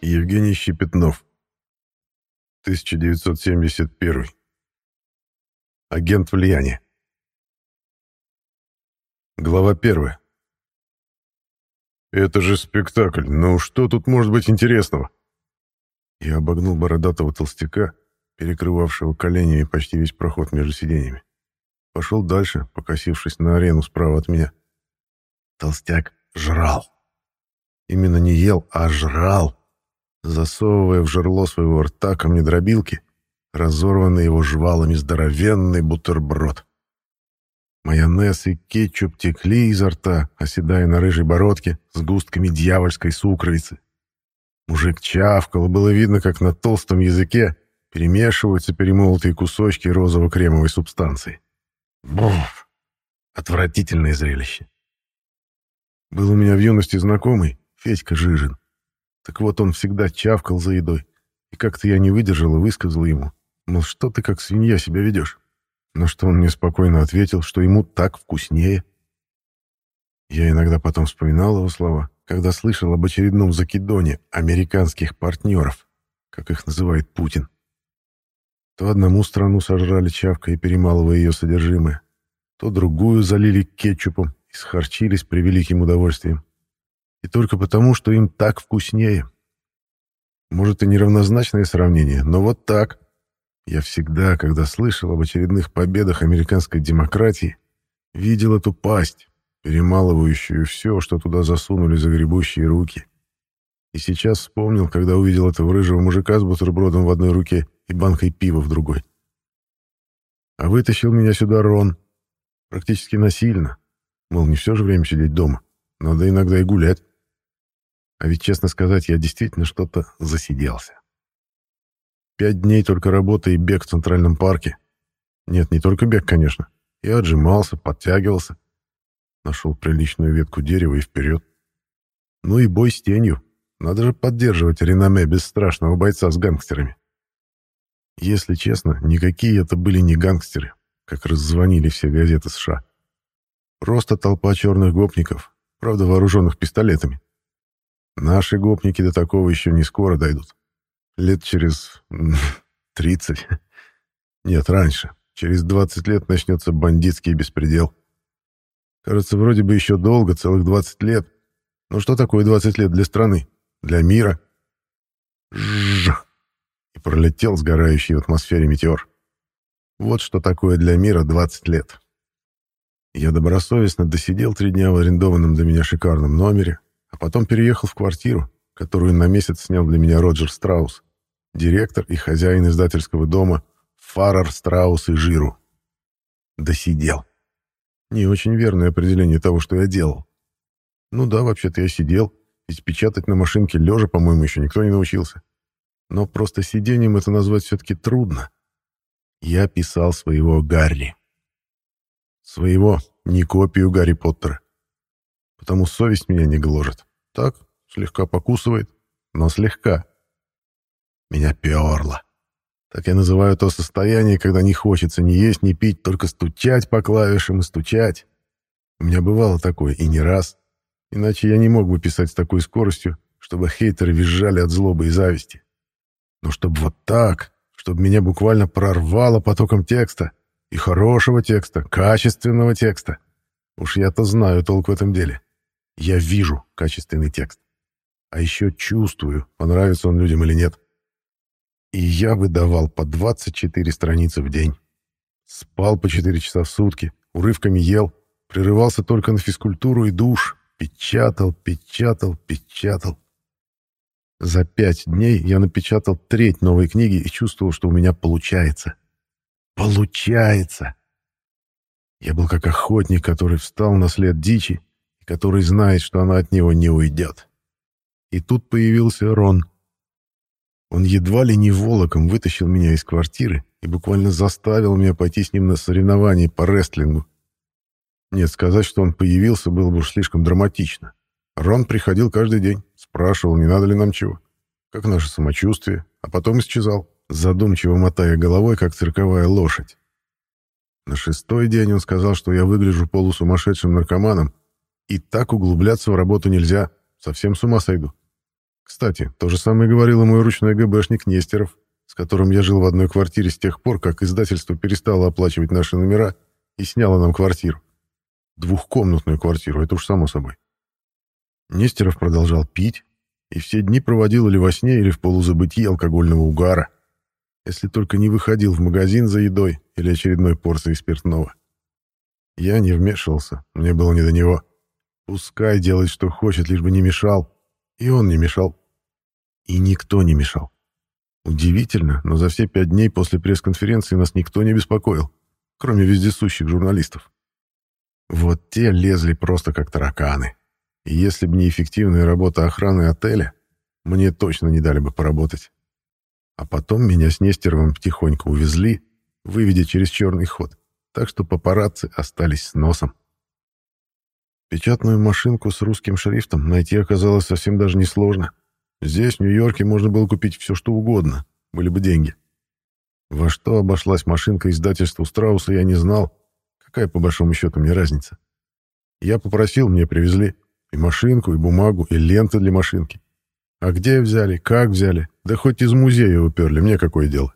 Евгений Щепетнов. 1971. Агент влияния. Глава 1. «Это же спектакль, ну что тут может быть интересного?» Я обогнул бородатого толстяка, перекрывавшего коленями почти весь проход между сиденьями. Пошел дальше, покосившись на арену справа от меня. Толстяк жрал. Именно не ел, а жрал, засовывая в жерло своего рта камнедробилки, разорванный его жвалами здоровенный бутерброд. Майонез и кетчуп текли изо рта, оседая на рыжей бородке с густками дьявольской сукровицы. Мужик чавкал, было видно, как на толстом языке перемешиваются перемолотые кусочки розово-кремовой субстанции. Буф! Отвратительное зрелище. Был у меня в юности знакомый, Федька Жижин. Так вот, он всегда чавкал за едой, и как-то я не выдержал и высказал ему, мол, что ты как свинья себя ведешь? На что он мне спокойно ответил, что ему так вкуснее. Я иногда потом вспоминал его слова, когда слышал об очередном закидоне американских партнеров, как их называет Путин. То одному страну сожрали чавкой и перемалывая ее содержимое, то другую залили кетчупом и схарчили с превеликим удовольствием. И только потому, что им так вкуснее. Может, и неравнозначное сравнение, но вот так. Я всегда, когда слышал об очередных победах американской демократии, видел эту пасть, перемалывающую все, что туда засунули загребущие руки. И сейчас вспомнил, когда увидел этого рыжего мужика с бутербродом в одной руке и банкой пива в другой. А вытащил меня сюда Рон. Практически насильно. Мол, не все же время сидеть дома. Надо иногда и гулять. А ведь, честно сказать, я действительно что-то засиделся. 5 дней только работа и бег в Центральном парке. Нет, не только бег, конечно. Я отжимался, подтягивался. Нашел приличную ветку дерева и вперед. Ну и бой с тенью. Надо же поддерживать реноме бесстрашного бойца с гангстерами. Если честно, никакие это были не гангстеры, как раззвонили все газеты США. Просто толпа черных гопников, правда вооруженных пистолетами. Наши гопники до такого еще не скоро дойдут. Лет через 30. Нет, раньше. Через 20 лет начнется бандитский беспредел. Кажется, вроде бы еще долго, целых 20 лет. Но что такое 20 лет для страны? Для мира? Жжж! И пролетел сгорающий в атмосфере метеор. Вот что такое для мира 20 лет. Я добросовестно досидел 3 дня в арендованном для меня шикарном номере, а потом переехал в квартиру, которую на месяц снял для меня Роджер Страус, директор и хозяин издательского дома Фаррер, Страус и Жиру. Досидел. Не очень верное определение того, что я делал. Ну да, вообще-то я сидел, ведь печатать на машинке лежа, по-моему, еще никто не научился. Но просто сидением это назвать все-таки трудно. Я писал своего Гарри. Своего, не копию Гарри Поттера. Потому совесть меня не гложет. Так, слегка покусывает, но слегка. Меня перло. Так я называю то состояние, когда не хочется ни есть, ни пить, только стучать по клавишам и стучать. У меня бывало такое, и не раз. Иначе я не мог бы писать с такой скоростью, чтобы хейтеры визжали от злобы и зависти. Но чтобы вот так, чтобы меня буквально прорвало потоком текста. И хорошего текста, качественного текста. Уж я-то знаю толк в этом деле. Я вижу качественный текст. А еще чувствую, понравится он людям или нет. И я выдавал по 24 страницы в день. Спал по 4 часа в сутки, урывками ел, прерывался только на физкультуру и душ. Печатал, печатал, печатал. За 5 дней я напечатал 1/3 новой книги и чувствовал, что у меня получается. Получается! Я был как охотник, который встал на след дичи и который знает, что она от него не уйдет. И тут появился Рон. Он едва ли не волоком вытащил меня из квартиры и буквально заставил меня пойти с ним на соревнования по рестлингу. Нет, сказать, что он появился, было бы уж слишком драматично. Рон приходил каждый день, спрашивал, не надо ли нам чего, как наше самочувствие, а потом исчезал, задумчиво мотая головой, как цирковая лошадь. На 6-й день он сказал, что я выгляжу полусумасшедшим наркоманом, и так углубляться в работу нельзя, совсем с ума сойду. Кстати, то же самое говорил и мой ручной ГБшник Нестеров, с которым я жил в одной квартире с тех пор, как издательство перестало оплачивать наши номера и сняло нам квартиру. Двухкомнатную квартиру, это уж само собой. Нестеров продолжал пить, и все дни проводил или во сне, или в полузабытии алкогольного угара, если только не выходил в магазин за едой или очередной порцией спиртного. Я не вмешивался, мне было не до него. Пускай делает, что хочет, лишь бы не мешал. И он не мешал. И никто не мешал. Удивительно, но за все 5 дней после пресс-конференции нас никто не беспокоил, кроме вездесущих журналистов. Вот те лезли просто как тараканы. И если бы не эффективная работа охраны отеля, мне точно не дали бы поработать. А потом меня с Нестеровым потихоньку увезли, выведя через черный ход, так что папарацци остались с носом. Печатную машинку с русским шрифтом найти оказалось совсем даже несложно. Здесь, в Нью-Йорке, можно было купить все, что угодно, были бы деньги. Во что обошлась машинка издательству Страуса, я не знал. Какая, по большому счету, мне разница? Я попросил, мне привезли и машинку, и бумагу, и ленты для машинки. А где взяли, как взяли, да хоть из музея уперли, мне какое дело?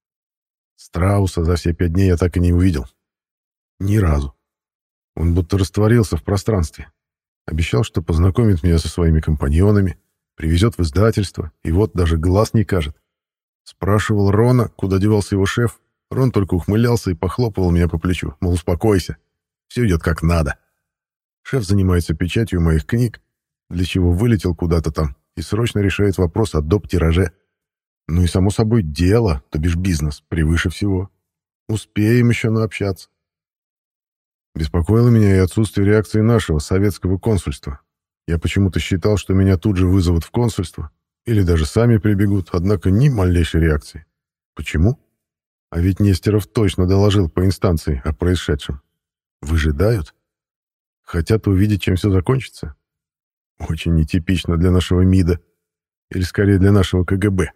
Страуса за все 5 дней я так и не увидел. Ни разу. Он будто растворился в пространстве. Обещал, что познакомит меня со своими компаньонами, привезет в издательство, и вот даже глаз не кажет. Спрашивал Рона, куда девался его шеф. Рон только ухмылялся и похлопывал меня по плечу, мол, успокойся, все идет как надо. Шеф занимается печатью моих книг, для чего вылетел куда-то там и срочно решает вопрос о доп. Тираже. Ну и, само собой, дело, то бишь бизнес, превыше всего. Успеем еще наобщаться. Беспокоило меня и отсутствие реакции нашего советского консульства. Я почему-то считал, что меня тут же вызовут в консульство, или даже сами прибегут, однако ни малейшей реакции. Почему? А ведь Нестеров точно доложил по инстанции о происшедшем. Выжидают? Хотят увидеть, чем все закончится? Очень нетипично для нашего МИДа, или скорее для нашего КГБ.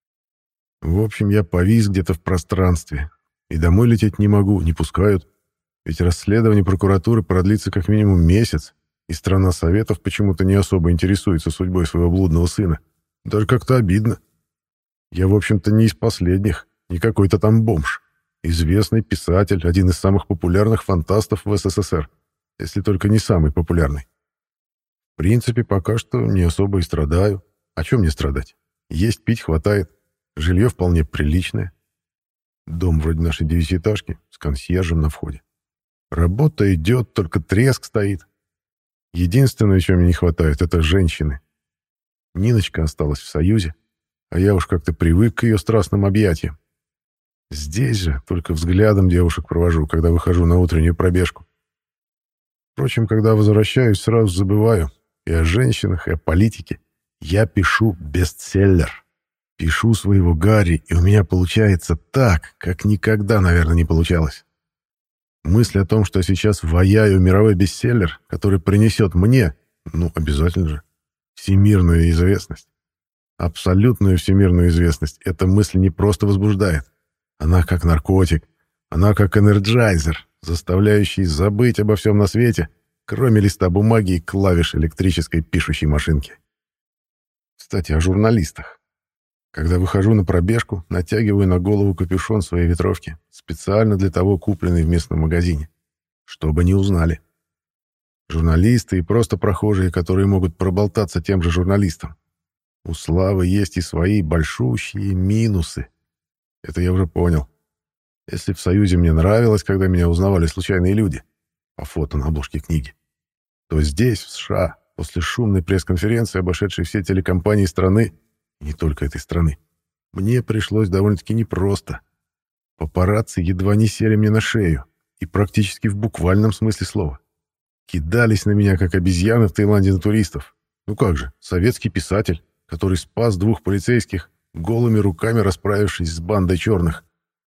В общем, я повис где-то в пространстве, и домой лететь не могу, не пускают. Ведь расследование прокуратуры продлится как минимум месяц, и страна Советов почему-то не особо интересуется судьбой своего блудного сына. Даже как-то обидно. Я, в общем-то, не из последних, не какой-то там бомж. Известный писатель, один из самых популярных фантастов в СССР, если только не самый популярный. В принципе, пока что не особо и страдаю. О чем мне страдать? Есть, пить хватает, жилье вполне приличное. Дом вроде нашей 9-этажки, с консьержем на входе. Работа идет, только треск стоит. Единственное, чего мне не хватает, это женщины. Ниночка осталась в Союзе, а я уж как-то привык к ее страстным объятиям. Здесь же только взглядом девушек провожу, когда выхожу на утреннюю пробежку. Впрочем, когда возвращаюсь, сразу забываю и о женщинах, и о политике. Я пишу бестселлер. Пишу своего Гарри, и у меня получается так, как никогда, наверное, не получалось. Мысль о том, что я сейчас ваяю мировой бестселлер, который принесет мне, ну, обязательно же, всемирную известность. Абсолютную всемирную известность. Эта мысль не просто возбуждает. Она как наркотик. Она как энерджайзер, заставляющий забыть обо всем на свете, кроме листа бумаги и клавиш электрической пишущей машинки. Кстати, о журналистах. Когда выхожу на пробежку, натягиваю на голову капюшон своей ветровки, специально для того купленный в местном магазине, чтобы не узнали. Журналисты и просто прохожие, которые могут проболтаться тем же журналистам. У славы есть и свои большущие минусы. Это я уже понял. Если в Союзе мне нравилось, когда меня узнавали случайные люди, по фото на обложке книги, то здесь, в США, после шумной пресс-конференции, обошедшей все телекомпании страны, и не только этой страны, мне пришлось довольно-таки непросто. Папарацци едва не сели мне на шею, и практически в буквальном смысле слова. Кидались на меня, как обезьяны в Таиланде на туристов. Ну как же, советский писатель, который спас 2 полицейских, голыми руками расправившись с бандой черных.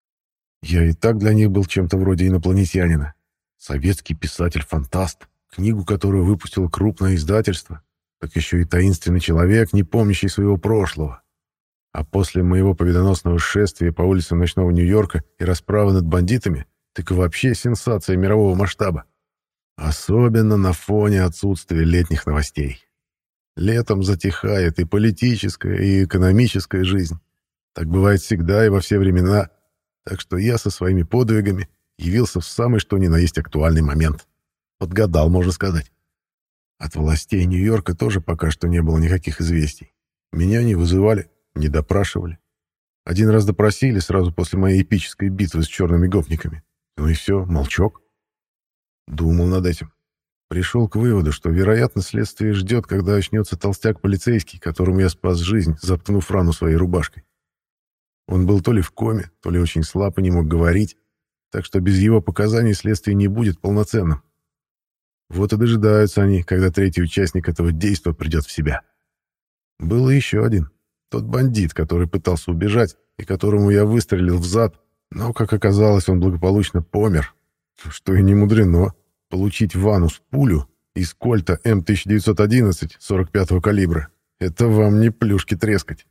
Я и так для них был чем-то вроде инопланетянина. Советский писатель-фантаст, книгу которую выпустило крупное издательство, так еще и таинственный человек, не помнящий своего прошлого. А после моего победоносного шествия по улицам ночного Нью-Йорка и расправы над бандитами, так и вообще сенсация мирового масштаба. Особенно на фоне отсутствия летних новостей. Летом затихает и политическая, и экономическая жизнь. Так бывает всегда и во все времена. Так что я со своими подвигами явился в самый что ни на есть актуальный момент. Подгадал, можно сказать. От властей Нью-Йорка тоже пока что не было никаких известий. Меня не вызывали, не допрашивали. Один раз допросили сразу после моей эпической битвы с черными гопниками. Ну и все, молчок. Думал над этим. Пришел к выводу, что, вероятно, следствие ждет, когда очнется толстяк-полицейский, которому я спас жизнь, заткнув рану своей рубашкой. Он был то ли в коме, то ли очень слаб и не мог говорить, так что без его показаний следствие не будет полноценным. Вот и дожидаются они, когда третий участник этого действа придет в себя. Был и еще один. Тот бандит, который пытался убежать, и которому я выстрелил в зад, но, как оказалось, он благополучно помер. Что и не мудрено. Получить в анус пулю из кольта М1911 45-го калибра — это вам не плюшки трескать.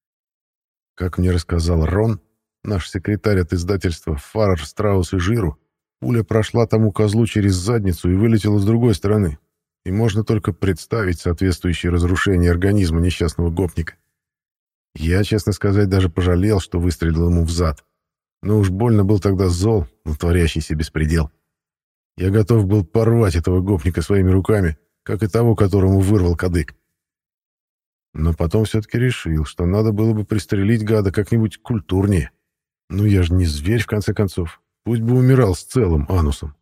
Как мне рассказал Рон, наш секретарь от издательства «Фаррер, Страус и Жиру», пуля прошла тому козлу через задницу и вылетела с другой стороны, и можно только представить соответствующее разрушение организма несчастного гопника. Я, честно сказать, даже пожалел, что выстрелил ему в зад. Но уж больно был тогда зол на творящийся беспредел. Я готов был порвать этого гопника своими руками, как и того, которому вырвал кадык. Но потом все-таки решил, что надо было бы пристрелить гада как-нибудь культурнее. Ну я же не зверь, в конце концов. Пусть бы умирал с целым анусом.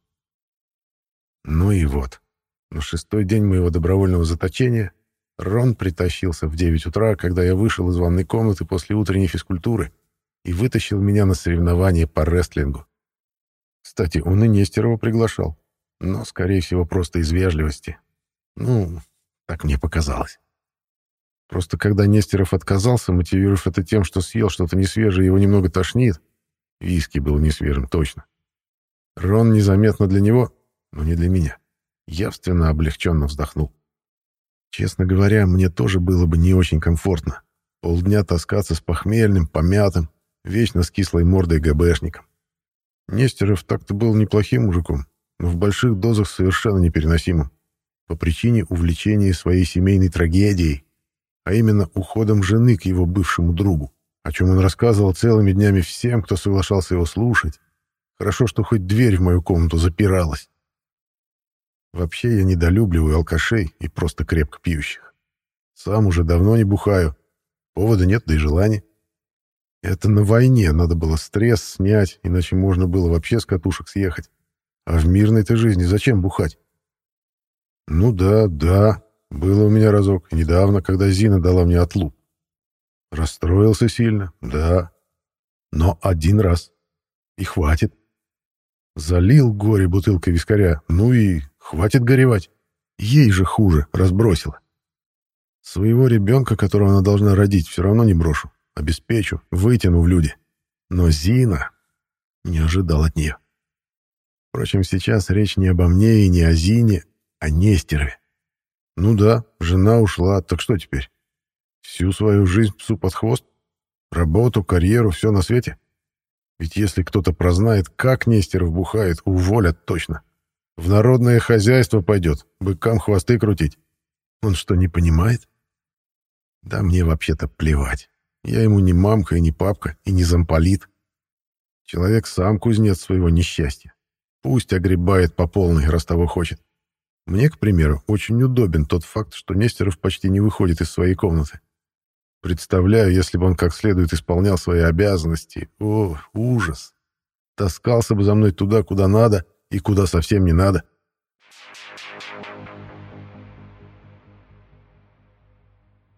Ну и вот. На 6-й день моего добровольного заточения Рон притащился в 9 утра, когда я вышел из ванной комнаты после утренней физкультуры, и вытащил меня на соревнования по рестлингу. Кстати, он и Нестерова приглашал, но, скорее всего, просто из вежливости. Ну, так мне показалось. Просто когда Нестеров отказался, мотивировав это тем, что съел что-то несвежее и его немного тошнит, виски был несвежим, точно. Рон незаметно для него, но не для меня. Явственно облегченно вздохнул. Честно говоря, мне тоже было бы не очень комфортно. Полдня таскаться с похмельным, помятым, вечно с кислой мордой ГБшником. Нестеров так-то был неплохим мужиком, но в больших дозах совершенно непереносимым, по причине увлечения своей семейной трагедией, а именно уходом жены к его бывшему другу, о чем он рассказывал целыми днями всем, кто соглашался его слушать. Хорошо, что хоть дверь в мою комнату запиралась. Вообще я недолюбливаю алкашей и просто крепко пьющих. Сам уже давно не бухаю, повода нет, да и желания. Это на войне надо было стресс снять, иначе можно было вообще с катушек съехать. А в мирной-то жизни зачем бухать? Ну да, было у меня разок, недавно, когда Зина дала мне отлуп. Расстроился сильно, да. Но один раз. И хватит. Залил горе бутылкой вискаря, ну и хватит горевать. Ей же хуже, разбросила. Своего ребенка, которого она должна родить, все равно не брошу. Обеспечу, вытяну в люди. Но Зина... Не ожидал от нее. Впрочем, сейчас речь не обо мне и не о Зине, а Нестерове. Ну да, жена ушла, так что теперь? Всю свою жизнь псу под хвост? Работу, карьеру, все на свете? Ведь если кто-то прознает, как Нестеров бухает, уволят точно. В народное хозяйство пойдет, быкам хвосты крутить. Он что, не понимает? Да мне вообще-то плевать. Я ему не мамка и не папка, и не замполит. Человек сам кузнец своего несчастья. Пусть огребает по полной, раз того хочет. Мне, к примеру, очень удобен тот факт, что Нестеров почти не выходит из своей комнаты. Представляю, если бы он как следует исполнял свои обязанности. О, ужас! Таскался бы за мной туда, куда надо, и куда совсем не надо.